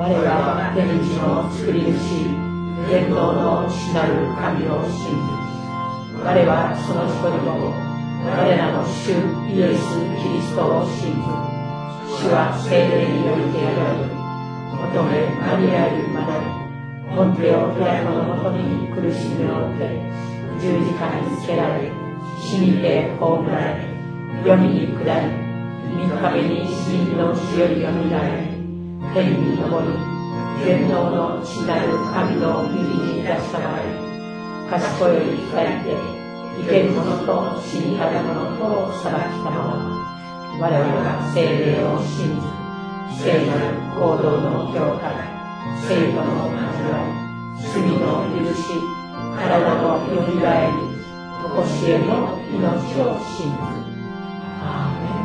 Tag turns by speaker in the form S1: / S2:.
S1: 我は天地の作り主、全能の父なる神を信ず。我はその一人子、我らの主イエス・キリストを信ず。主は聖霊によりて宿り、乙女マリアより生まれ、ポンテオ・ピラトのもとに苦しみを受け、十字架につけられ、死にて葬られ、黄泉に下り、三日目に死人のうちよりよみがえり、天に昇り、全能の父なる神の右にいらっしゃられ、賢より光で、生ける者と死にたる者とを裁きたもの。我々は聖霊を信ず、聖なる行動の教会、聖徒の交わり、罪の許し、体のよみがえり、常しえの命を信ず。アーメン。